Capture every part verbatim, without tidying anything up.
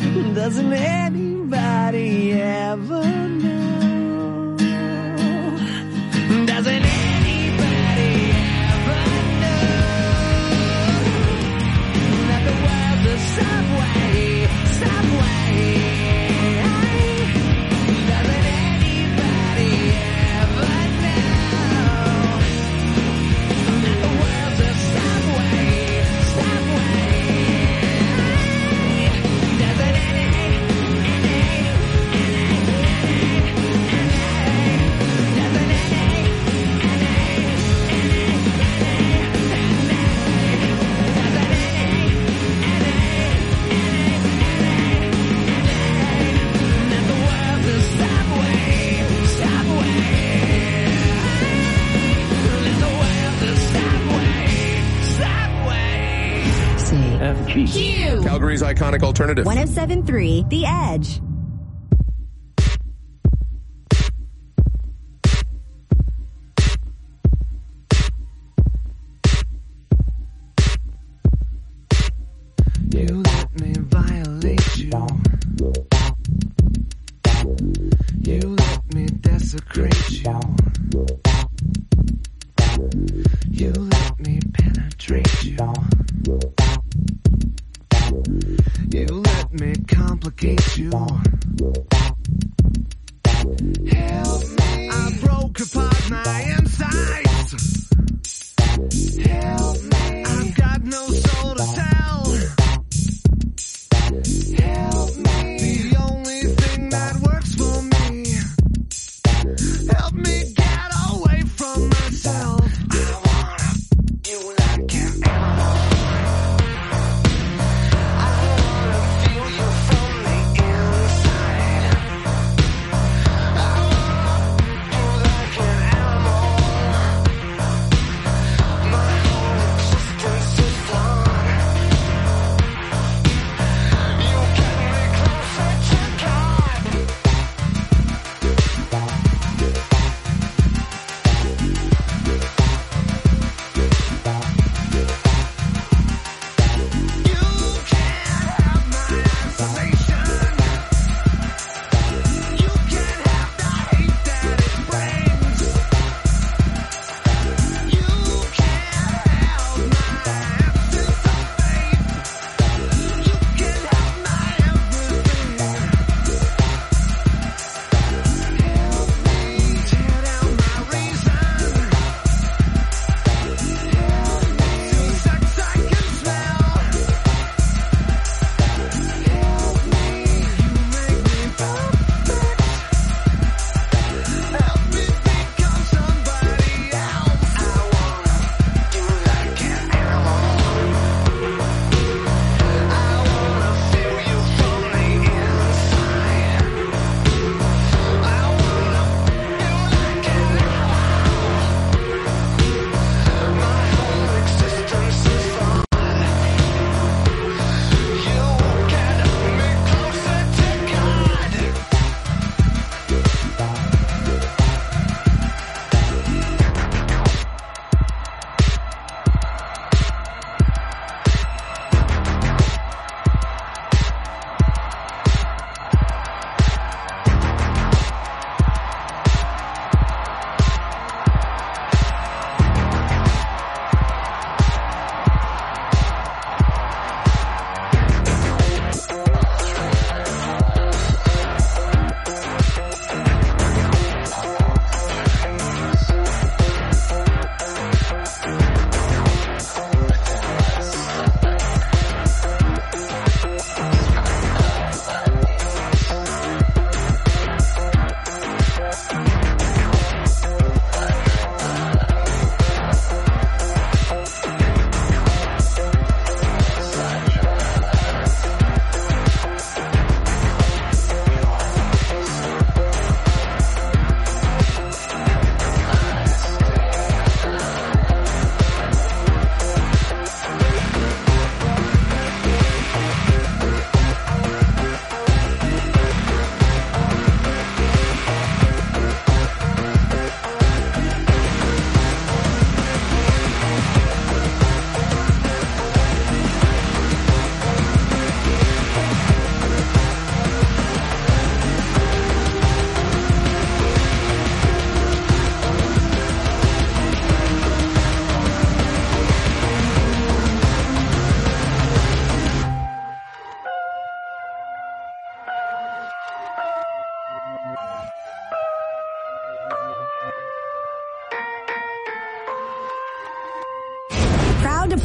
Doesn't anybody ever know? Doesn't anybody ever know that the world's a subway, subway? Doesn't anybody ever know that the world's a subway, subway? Doesn't Q. Calgary's iconic alternative. one oh seven point three The Edge. You let me violate you. You let me desecrate you. You let me penetrate you. You let me complicate you. Help me. I broke apart my insides. Help me. I've got no soul to tell. Help me. The only thing that works for me. Help me get away from myself. I wanna you like an animal. I wanna feel you from the inside. I wanna you like an animal. My whole existence is flawed. You got me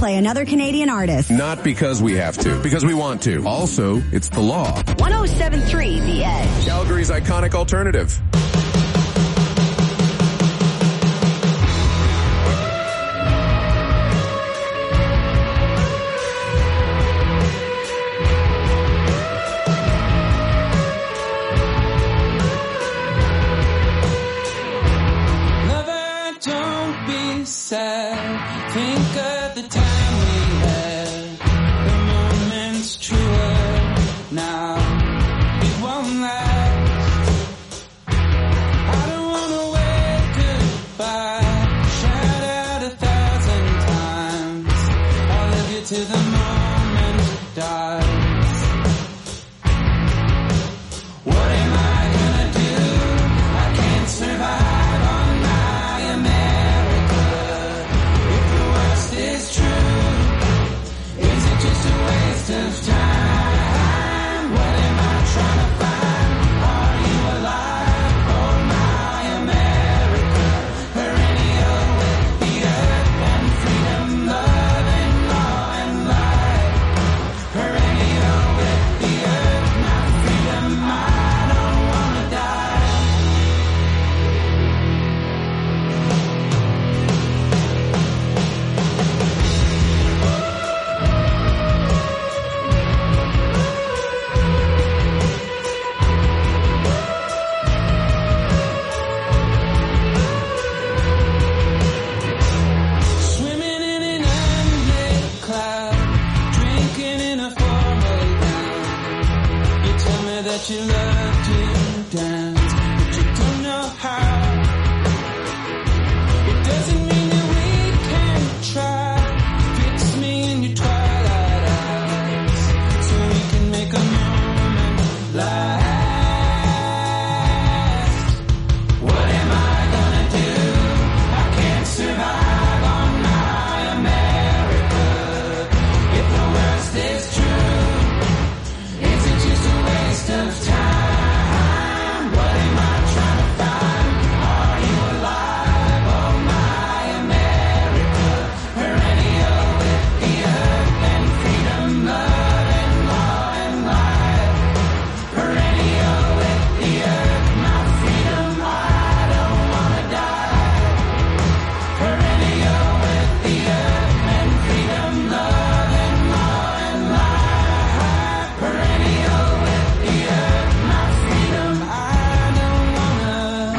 play another Canadian artist. Not because we have to, because we want to. Also, it's the law. one oh seven point three The Edge. Calgary's iconic alternative. Think of the time we had. The moment's truer now. It won't last. I don't wanna wave goodbye. Shout out a thousand times. I love you till the moment dies. What am I gonna do? I can't survive on my America. Is true. Is it just a waste of time? What am I trying to find? Are you alive? Oh my America. Perennial with the earth and freedom, love and law and life. Perennial with the earth, my freedom. I don't wanna die. That you love to dance, but you don't know how. It doesn't mean that we can't try. Fix me in your twilight eyes, so we can make a moment last. What am I gonna do? I can't survive on my America. If the worst is true, is it just a waste of time? What am I trying to find? Are you alive? Oh my America. Perennial with the earth and freedom, love and law and life. Perennial with the earth, my freedom. I don't wanna die. Perennial with the earth and freedom, love and law and life. Perennial with the earth, my freedom. I don't wanna.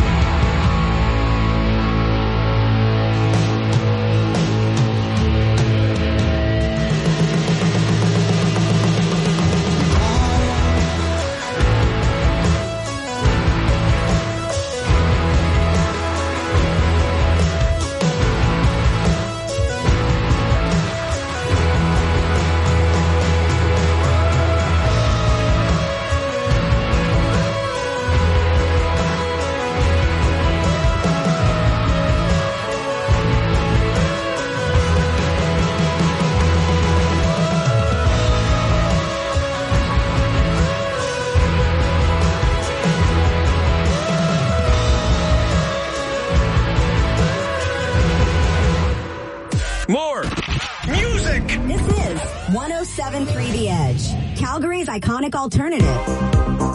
More! Music! This is one oh seven point three The Edge. Calgary's iconic alternative.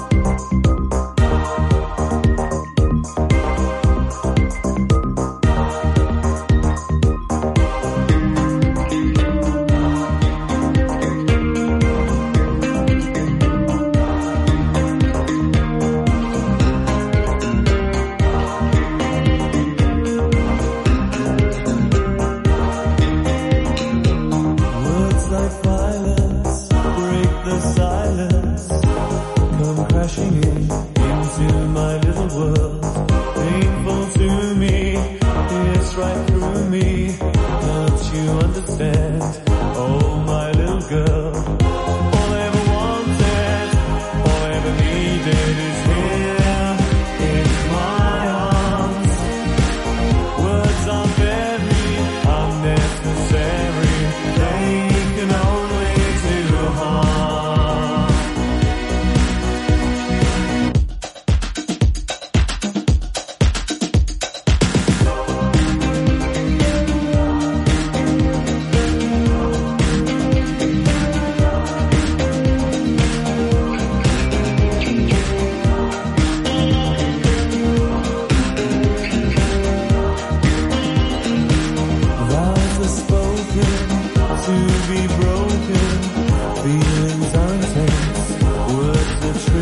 Words like violence break the silence, come crashing in.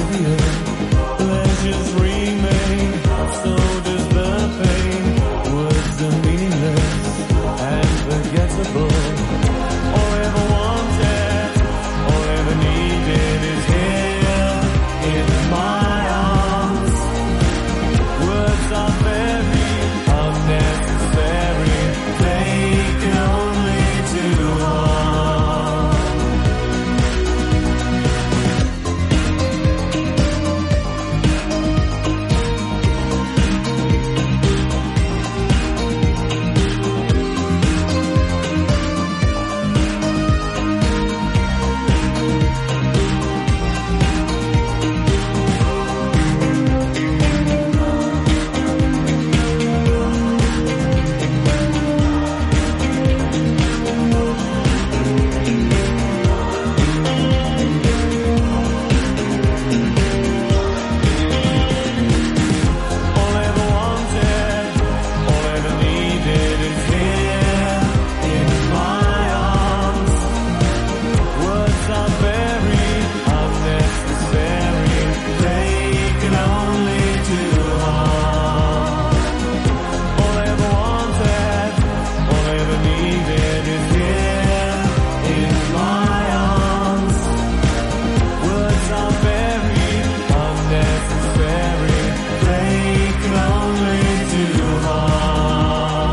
the earth. Pleasures remain, so does the pain. Words are meaningless and forgettable. All I ever wanted, all I ever needed is here in my arms. Words are very unnecessary, they can only do harm. All I ever wanted, all I ever needed is here in my arms. Words are very unnecessary, they can only do harm. All I ever wanted, all I ever needed is here in my arms. Words are very unnecessary, they can only do harm.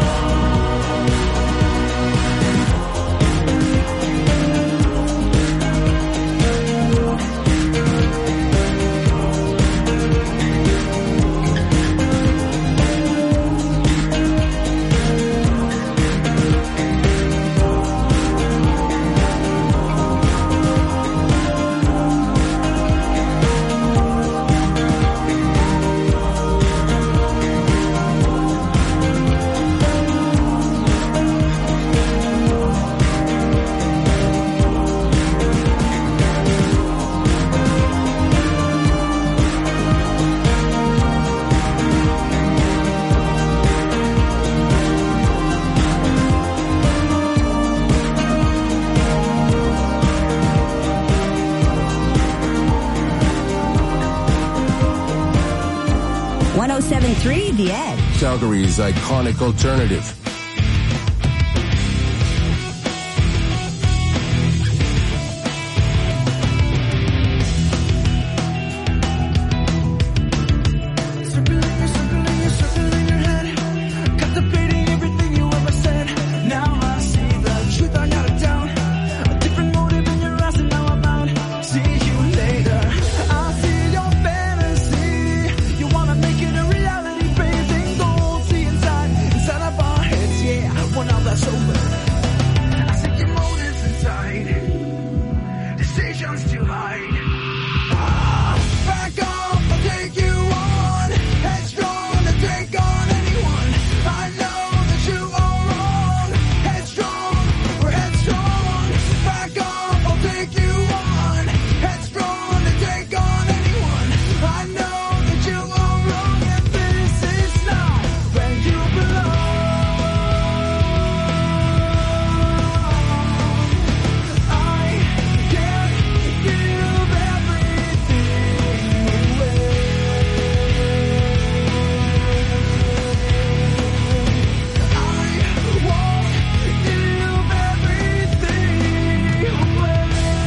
one oh seven point three The Edge. Calgary's iconic alternative. Circling, you're circling, you're circling your head, contemplating everything you ever said. Now I see the truth, I got it down. A different motive in your eyes, and now I'm out. See you later. I see your fantasy. You wanna make it a reality, bathed in gold. See inside, inside of our heads, yeah. Well, now that's over. I see your motives inside. Decisions to hide. Back off, I'll take you on. Headstrong to take on anyone. I know that you are wrong. Headstrong, we're headstrong. Back off, I'll take you on. Headstrong to take on anyone. I know that you are wrong, and this is not where you belong. I can't give everything away. I won't give everything away.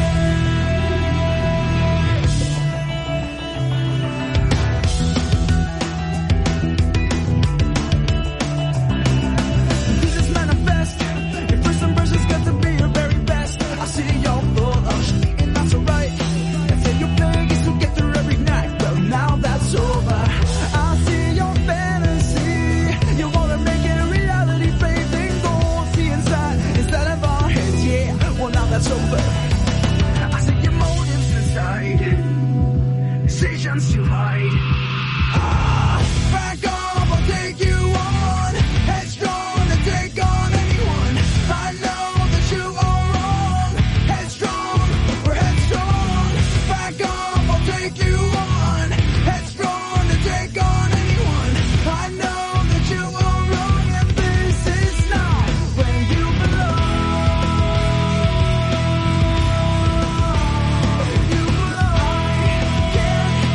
This is manifest. Your first impression's got to be your very best. I see you're full of shit, and that's alright. And say your biggest to get through every night. Well, now that's over. I see your fantasy. You wanna make it a reality, bathed in gold. See inside, inside of our heads, yeah. Well, now that's over. I see your motives inside. Decisions to hide. Back off, I'll take you on. Headstrong to take on anyone. I know that you are wrong. Headstrong, we're headstrong. Back off, I'll take you on. Headstrong to take on anyone. I know that you are wrong, and this is not where you belong. You belong. I can't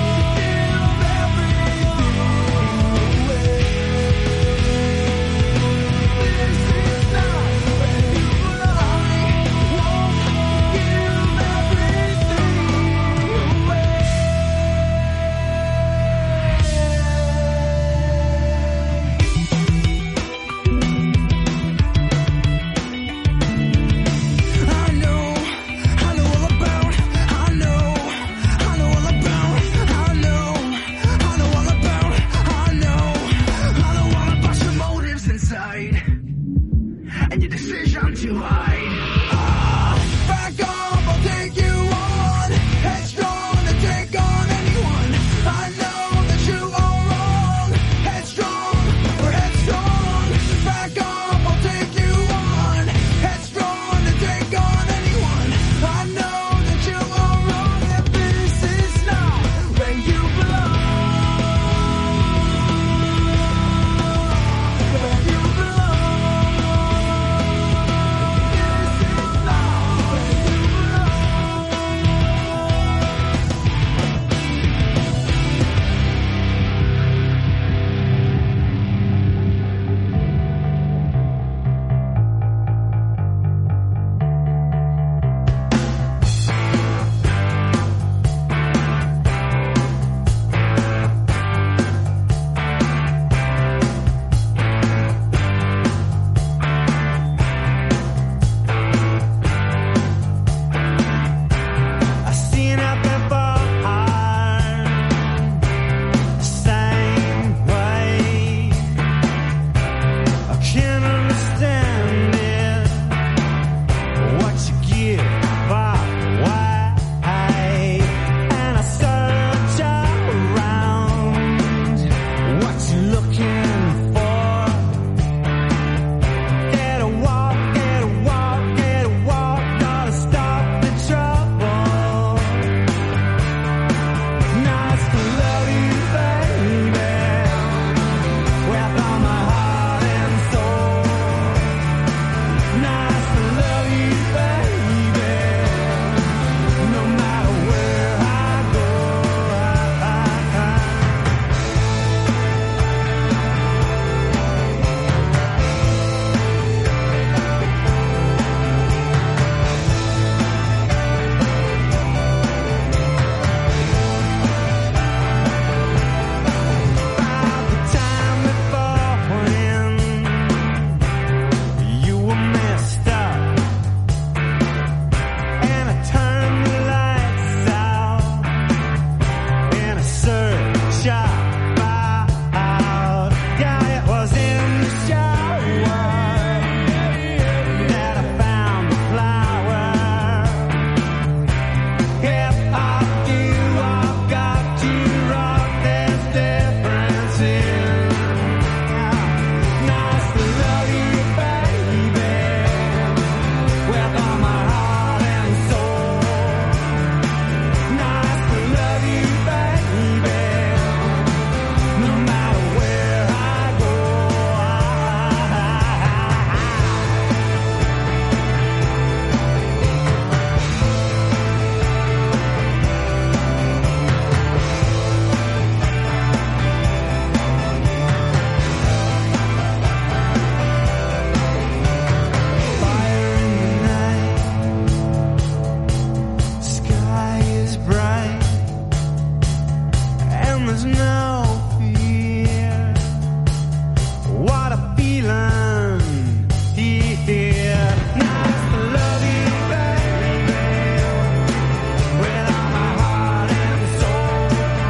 is no fear. What a feeling here. Nice to love you, baby, with all my heart and soul.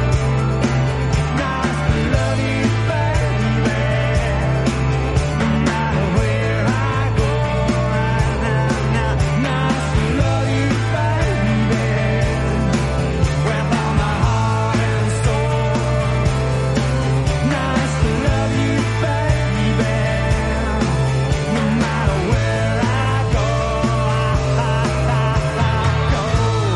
Nice to love you, baby, no matter where I go right now. now. Nice to love you, baby, with all my heart and soul. Nice to love you, baby, no matter where I go. I, I, I, I go.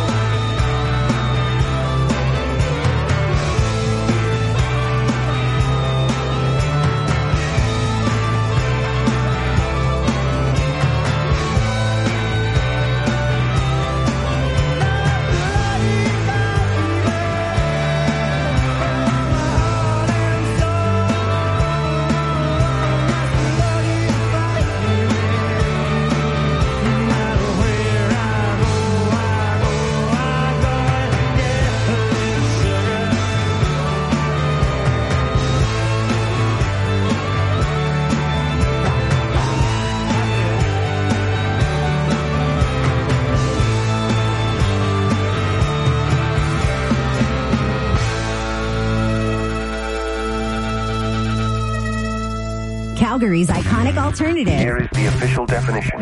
Calgary's iconic alternative. Here is the official definition.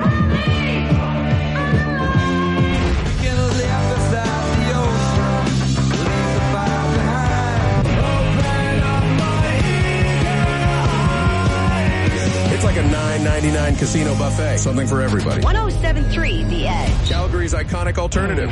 It's like a nine ninety-nine casino buffet. Something for everybody. one oh seven point three The Edge. Calgary's iconic alternative.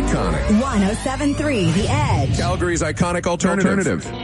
Iconic. one oh seven point three The Edge. Calgary's iconic alternative. alternative.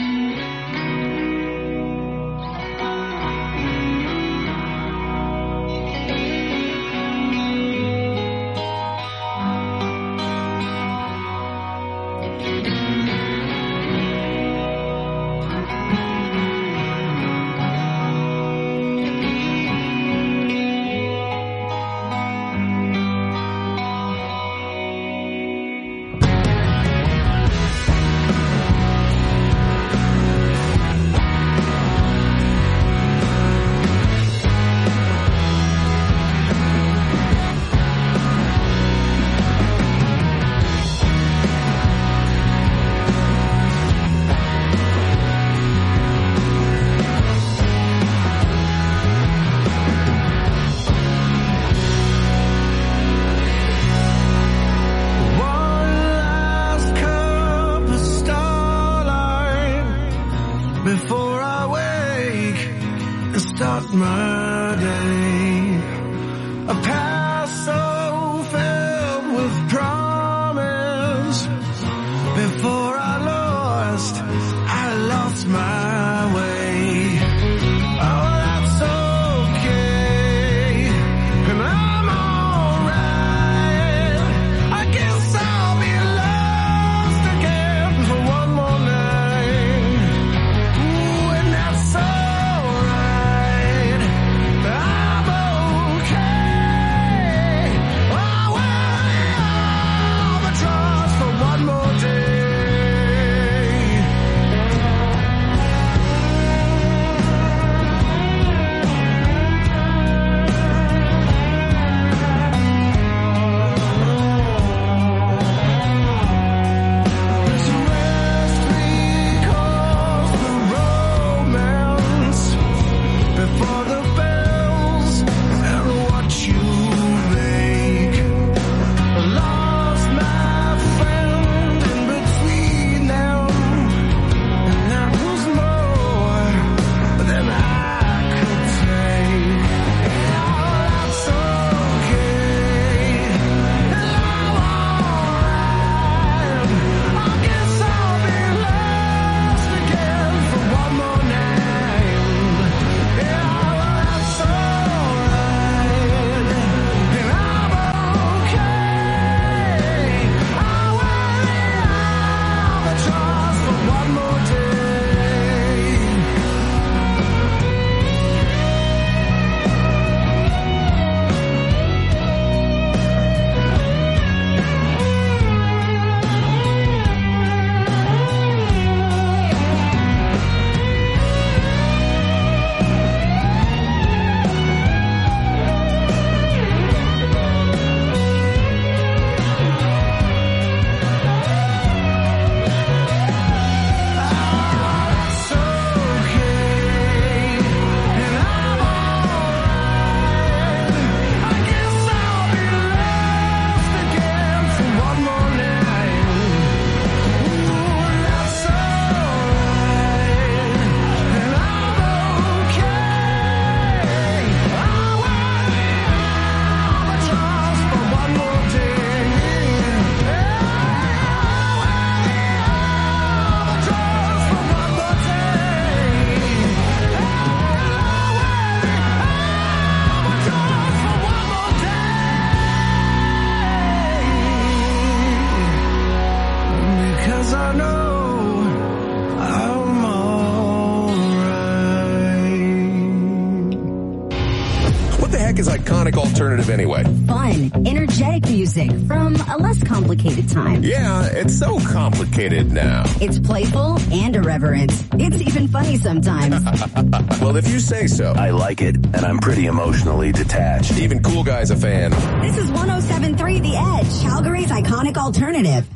Is iconic alternative anyway? Fun, energetic music from a less complicated time. Yeah, it's so complicated now. It's playful and irreverent. It's even funny sometimes. Well, if you say so. I like it, and I'm pretty emotionally detached. Even Cool Guy's a fan. This is one oh seven point three The Edge, Calgary's iconic alternative.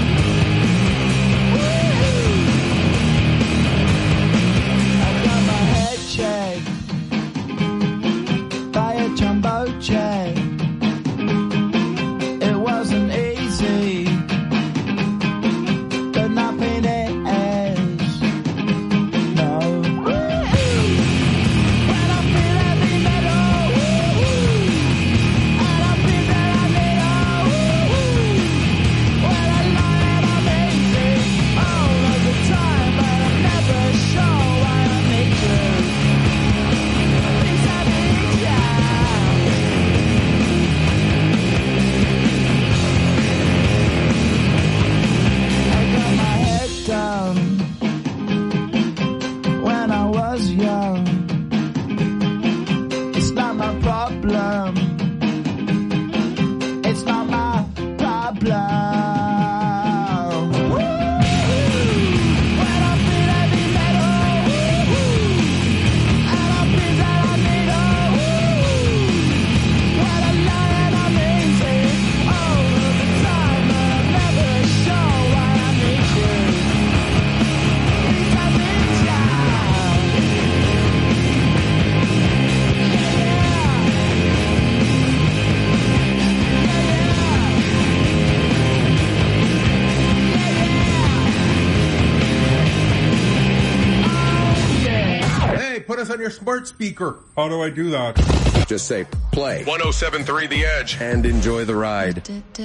My on your smart speaker. How do I do that? Just say play one oh seven point three The Edge and enjoy the ride.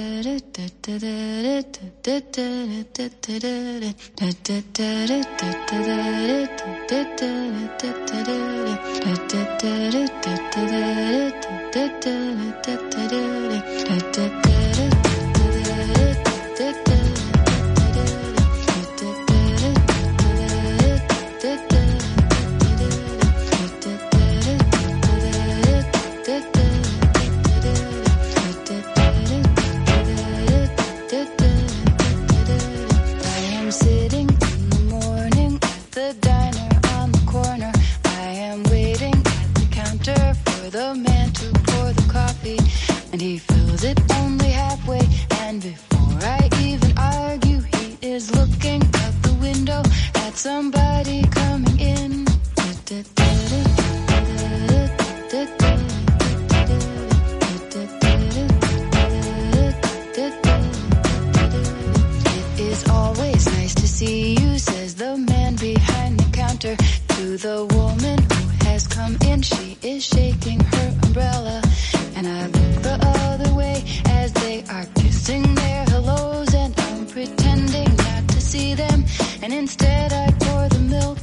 And he fills it only halfway, and before I even argue, he is looking out the window at somebody coming in. It is always nice to see you, says the man behind the counter to the woman who has come in. She is shaking her umbrella, and I look the other way as they are kissing their hellos, and I'm pretending not to see them, and instead I pour the milk.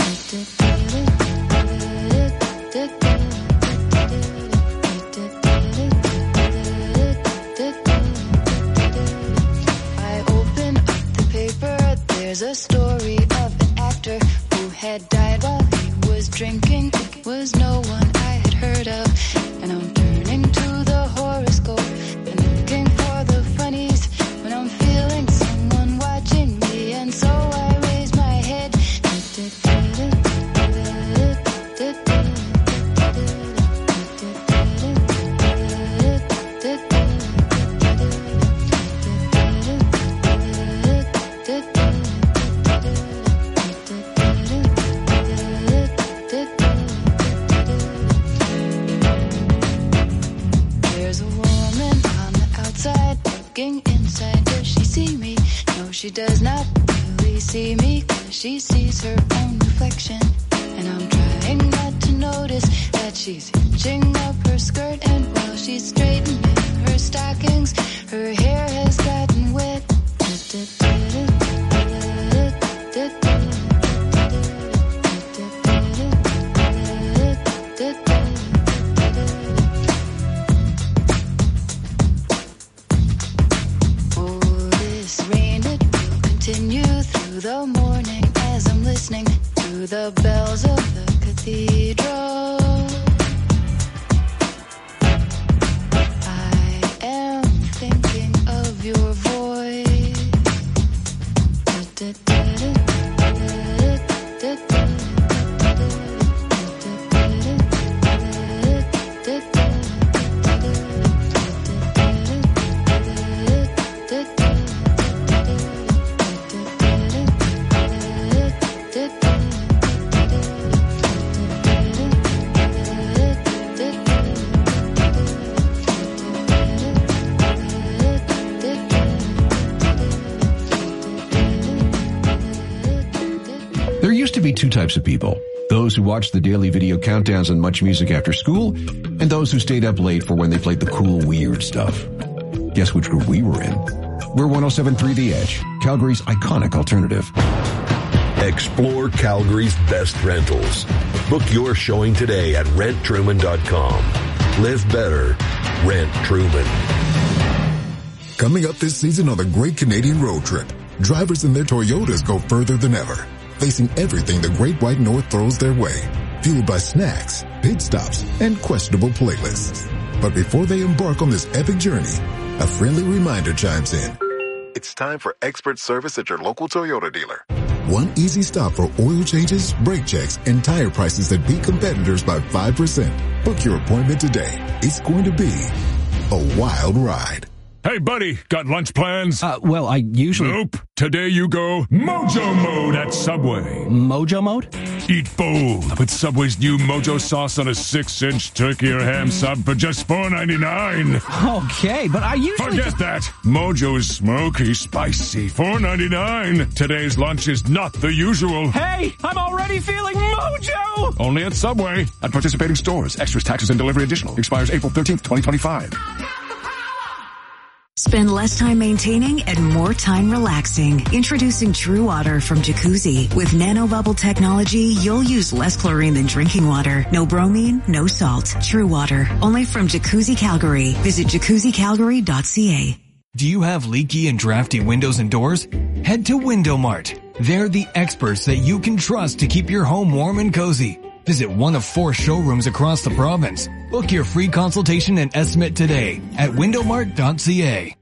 I open up the paper, there's a story of an actor who had died while he was drinking. It was no one I had heard of, and I'm turning to the horoscope and looking for the funnies when I'm feeling someone watching me, and so I raise my head. There's a woman on the outside looking inside. Does she see me? No, she does not really see me, 'cause she sees her own reflection. And I'm trying not to notice that she's hitching up her skirt, and while she's straightening her stockings, her hair has gotten wet. Oh, this rain, it will continue through the morning as I'm listening to the bells of the cathedral. I am thinking of your voice. There used to be two types of people. Those who watched the daily video countdowns and much music after school, and those who stayed up late for when they played the cool, weird stuff. Guess which group we were in? We're one oh seven point three The Edge, Calgary's iconic alternative. Explore Calgary's best rentals. Book your showing today at rent truman dot com. Live better. Rent Truman. Coming up this season on the Great Canadian Road Trip, drivers in their Toyotas go further than ever, facing everything the Great White North throws their way, fueled by snacks, pit stops, and questionable playlists. But before they embark on this epic journey, a friendly reminder chimes in. It's time for expert service at your local Toyota dealer. One easy stop for oil changes, brake checks, and tire prices that beat competitors by five percent. Book your appointment today. It's going to be a wild ride. Hey, Hey, buddy, got lunch plans? Uh, well, I usually... Nope. Today you go Mojo Mode at Subway. Mojo Mode? Eat bold with Subway's new Mojo sauce on a six-inch turkey or ham sub for just four ninety-nine. Okay, but I usually... Forget just... that. Mojo's smoky, spicy, four ninety-nine. Today's lunch is not the usual. Hey, I'm already feeling Mojo! Only at Subway. At participating stores. Extras, taxes, and delivery additional. Expires April thirteenth, twenty twenty-five. Spend less time maintaining and more time relaxing. Introducing True Water from Jacuzzi. With nanobubble technology, you'll use less chlorine than drinking water. No bromine, no salt. True Water. Only from Jacuzzi Calgary. Visit jacuzzi calgary dot c a. Do you have leaky and drafty windows and doors? Head to Window Mart. They're the experts that you can trust to keep your home warm and cozy. Visit one of four showrooms across the province. Book your free consultation and estimate today at window mart dot c a.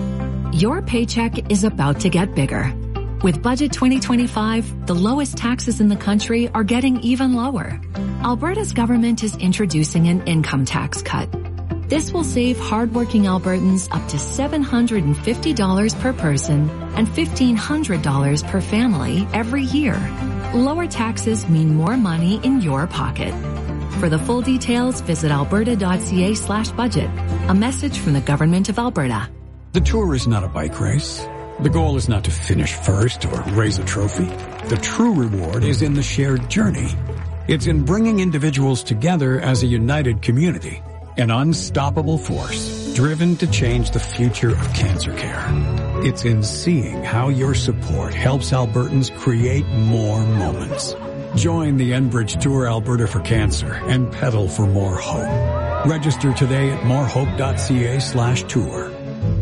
Your paycheck is about to get bigger. With Budget twenty twenty-five, the lowest taxes in the country are getting even lower. Alberta's government is introducing an income tax cut. This will save hardworking Albertans up to seven hundred fifty dollars per person and fifteen hundred dollars per family every year. Lower taxes mean more money in your pocket. For the full details, visit alberta dot c a slash budget. A message from the Government of Alberta. The tour is not a bike race. The goal is not to finish first or raise a trophy. The true reward is in the shared journey. It's in bringing individuals together as a united community, an unstoppable force driven to change the future of cancer care. It's in seeing how your support helps Albertans create more moments. Join the Enbridge Tour Alberta for Cancer and pedal for more hope. Register today at morehope dot c a slash tour.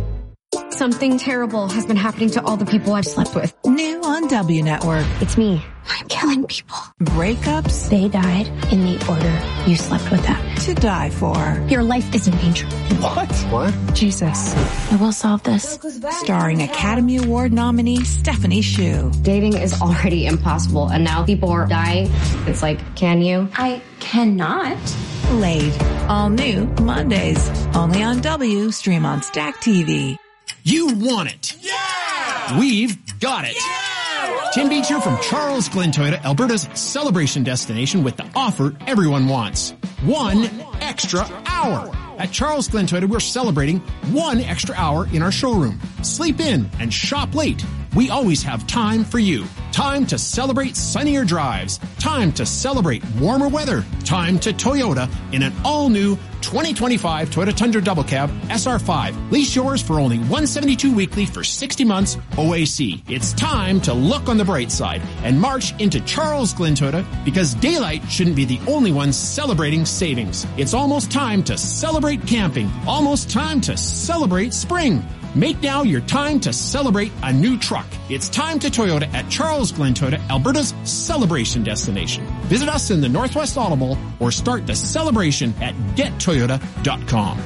Something terrible has been happening to all the people I've slept with. New on W Network. It's me. I'm killing people. Breakups. They died in the order you slept with them. To die for. Your life is in danger. What? What? Jesus. I will solve this. Starring Academy Award nominee Stephanie Hsu. Dating is already impossible, and now people are dying. It's like, can you? I cannot. Laid. All new Mondays. Only on W. Stream on Stack T V. You want it. Yeah! We've got it. Yeah! Tim Beach here from Charles Glenn Toyota, Alberta's celebration destination with the offer everyone wants. One extra hour. At Charles Glenn Toyota, we're celebrating one extra hour in our showroom. Sleep in and shop late. We always have time for you. Time to celebrate sunnier drives. Time to celebrate warmer weather. Time to Toyota in an all-new twenty twenty-five Toyota Tundra Double Cab S R five. Lease yours for only one hundred seventy-two dollars weekly for sixty months O A C. It's time to look on the bright side and march into Charles Glenn Toyota, because daylight shouldn't be the only one celebrating savings. It's almost time to celebrate camping. Almost time to celebrate spring. Make now your time to celebrate a new truck. It's time to Toyota at Charles Glenn Toyota, Alberta's celebration destination. Visit us in the Northwest Auto Mall or start the celebration at get toyota dot com.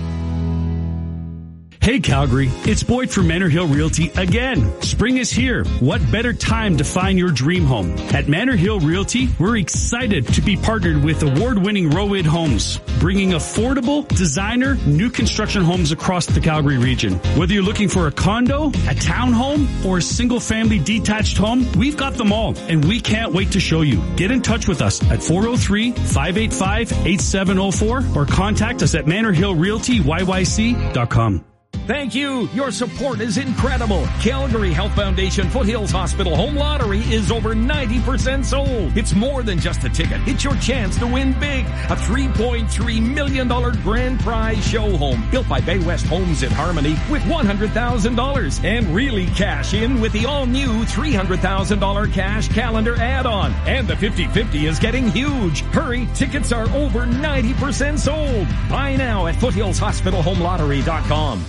Hey Calgary, it's Boyd from Manor Hill Realty again. Spring is here. What better time to find your dream home? At Manor Hill Realty, we're excited to be partnered with award-winning Rowid Homes, bringing affordable, designer, new construction homes across the Calgary region. Whether you're looking for a condo, a townhome, or a single-family detached home, we've got them all, and we can't wait to show you. Get in touch with us at four oh three, five eight five, eight seven oh four or contact us at manor hill realty y y c dot com. Thank you. Your support is incredible. Calgary Health Foundation Foothills Hospital Home Lottery is over ninety percent sold. It's more than just a ticket. It's your chance to win big. A three point three million dollars grand prize show home built by Bay West Homes in Harmony with one hundred thousand dollars. And really cash in with the all-new three hundred thousand dollars cash calendar add-on. And the fifty fifty is getting huge. Hurry, tickets are over ninety percent sold. Buy now at foothills hospital home lottery dot com.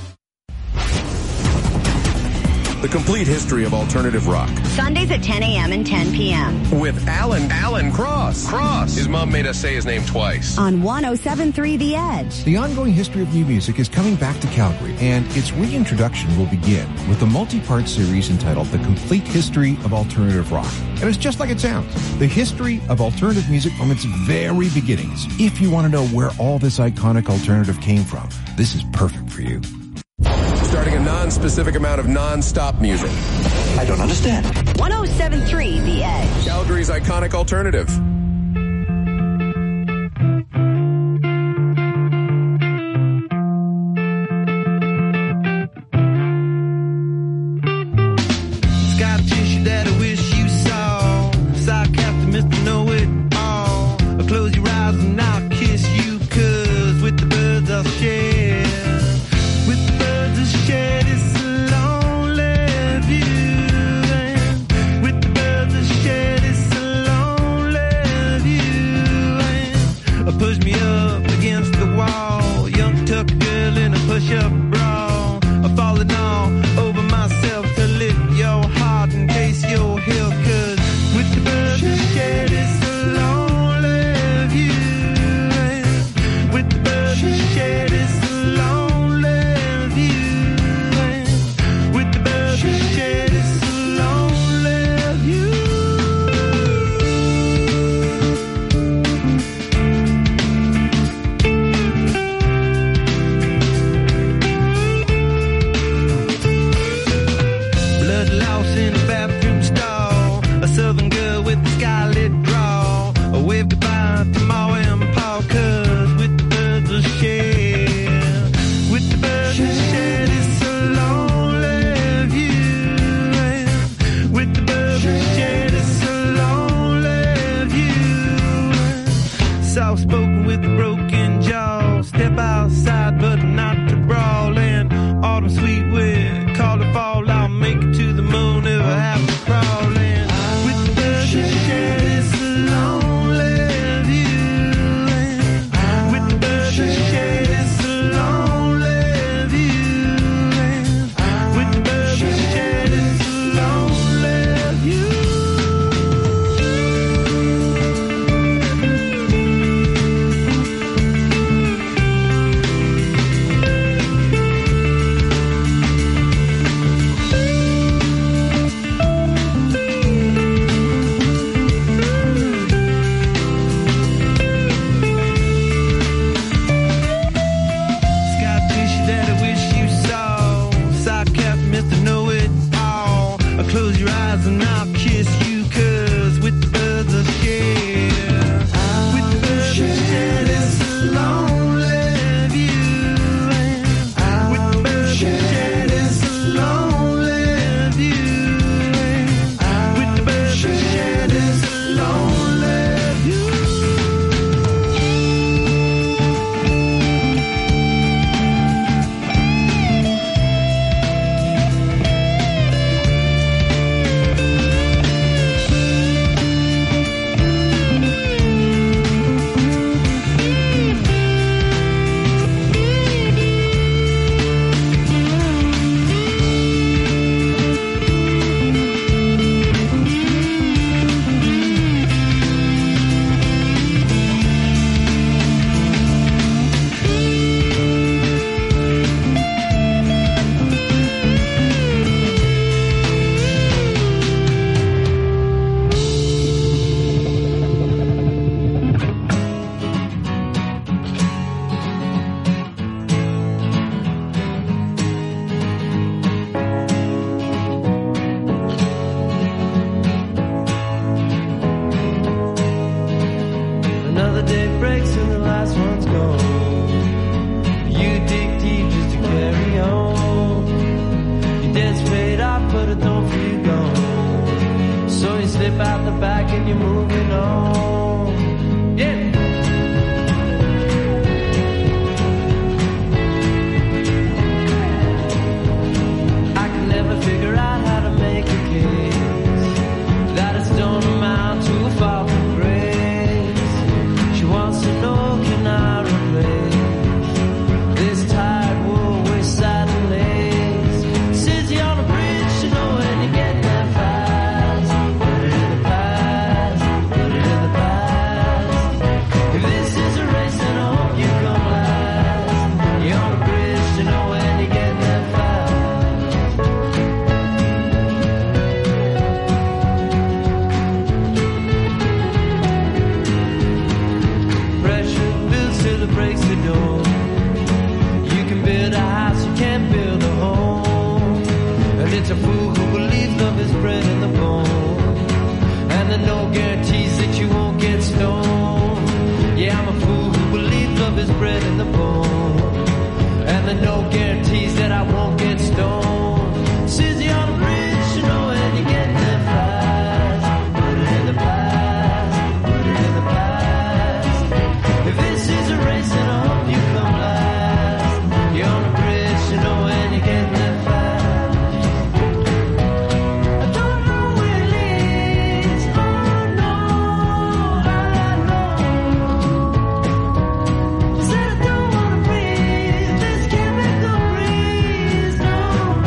The complete history of alternative rock. Sundays at ten a.m. and ten p.m. With Alan, Alan Cross. Cross. His mom made us say his name twice. On one oh seven point three The Edge. The ongoing history of new music is coming back to Calgary, and its reintroduction will begin with a multi-part series entitled The Complete History of Alternative Rock. And it's just like it sounds. The history of alternative music from its very beginnings. If you want to know where all this iconic alternative came from, this is perfect for you. regarding a non-specific amount of non-stop music. I don't understand. one oh seven point three The Edge. Calgary's iconic alternative. Scar tissue that I wish you saw. Sarcastic Mister Know-It-All. Close your eyes and I'll kiss you, 'cause with the birds I'll share. With the birds I'll share this lonely view. And with the birds I'll share this lonely view. And push me up against the wall. Young tuck girl in a push-up bra. I'm falling all over myself to lift your heart in case you're healed. 'Cause with the birds I'll share this lonely view. And with the birds I'll share this lonely view. And with the birds I'll share this lonely view. Blood loss in a bathroom stall. A southern girl with a scarlet draw. A wave goodbye to Ma and Pa, 'cause with the birds will share. With the birds will share this lonely view. And with the birds will share this lonely view. Soft spoken with a broken jaw. Step outside but not to brawl. And autumn sweet with call to fall. I'll make it to the moon if I have to crawl. And with the birds will share this lonely view. And with the birds will share this lonely view. And with the birds will share this lonely view. Scar tissue that I wish you saw. Sarcastic Mister Know-It-All. I'll close your eyes and I'll kiss you, 'cause with the birds I'll share. With the birds I'll share this lonely view. And with the birds I'll share this lonely view. And with the birds I'll share this lonely view. Another day breaks and the last one's gone. You dig deep just to carry on. Your debt's paid off, but it don't feel gone. So you slip out the back and you're moving on. Yeah. I can never figure out how to make a case that it's don't amount to a fall from grace. She wants to know, can I replace this tired wool with satin lace? Says you on a bridge, you know when you get that fast. Put it in the past, put it in the fool who believes love is bred in the bone. And there are no guarantees that you won't get stoned. Yeah, I'm a fool who believes love is bred in the bone. And there are no guarantees that I won't get stoned. Says you're on a bridge, you know, and you get there fast. Put it in the past, put it in the past. If this is a race, then I hope you come last. You're on a bridge, you know, and you get there fast. I don't know where it leads, oh no, I know. I said I don't wanna breathe this chemical breeze, no,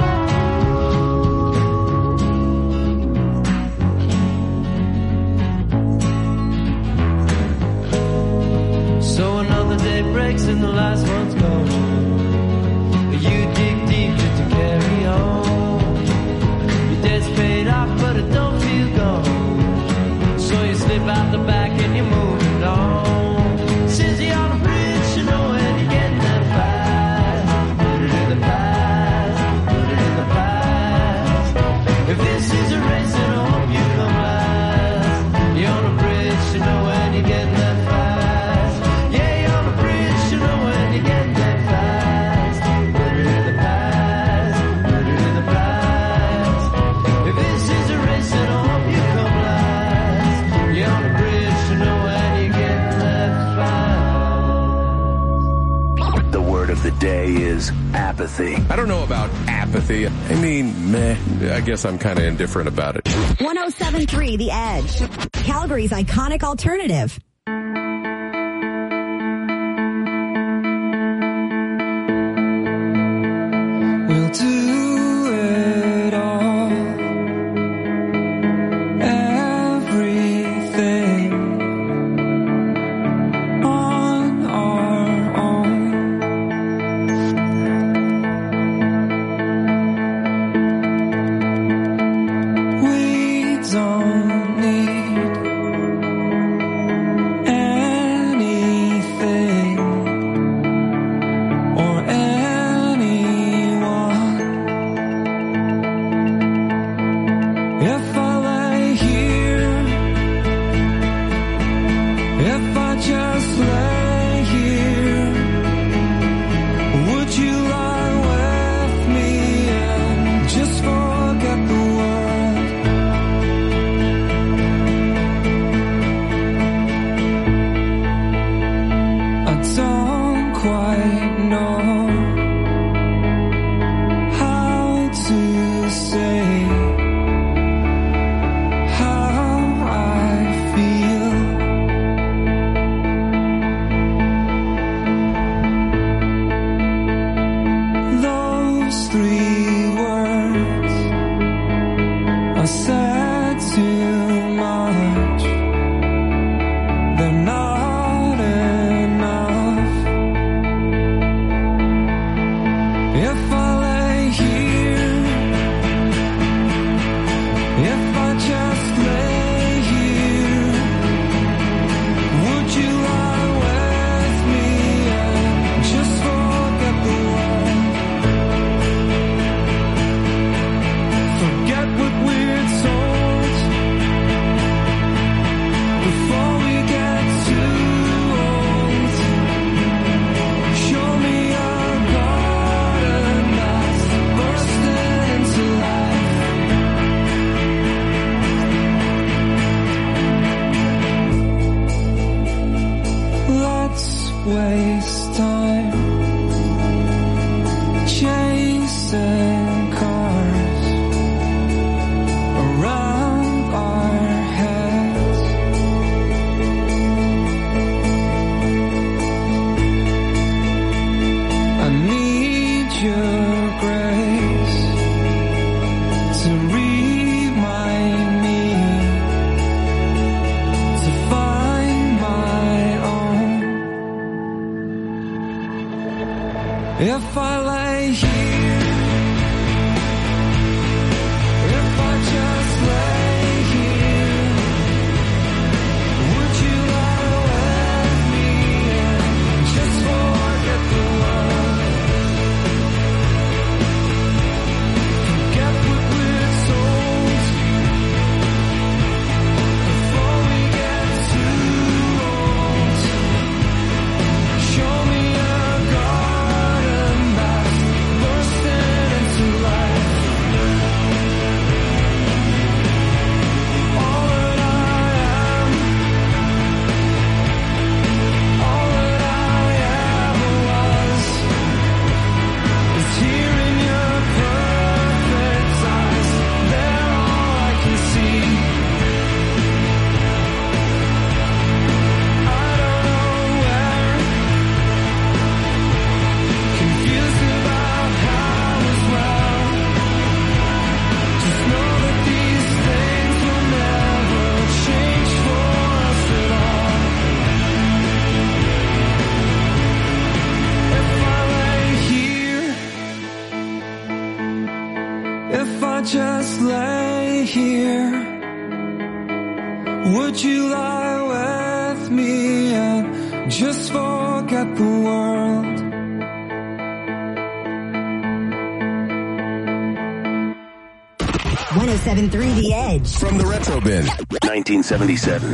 no. So another day breaks and the last one's gone. You dig deep just to carry on. Your debt's paid off, but it don't feel gone. So you slip out the back and you're moving on. Says you're on a bridge, you know, and you're getting there fast. Put it in the past, put it in the past. If this is a race, then I hope you come last. You're on a bridge, you know, and you're getting there fast. Yeah, you're on a bridge, you know, and you're getting there fast. Put it in the past, put it in the past. If this is a race, then I hope you come last. You're on a bridge, you know, and you're getting there fast. The word of the day is apathy. I don't know about apathy. I mean, meh. I guess I'm kind of indifferent about it. one oh seven point three The Edge. Calgary's iconic alternative. We'll do it all. Everything on our own. We don't need just lay here? Would you lie with me and just forget the world? one oh seven point three The Edge. From the Retro Bin. nineteen seventy-seven.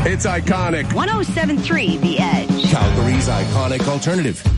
It's iconic. one oh seven point three The Edge. Calgary's iconic alternative.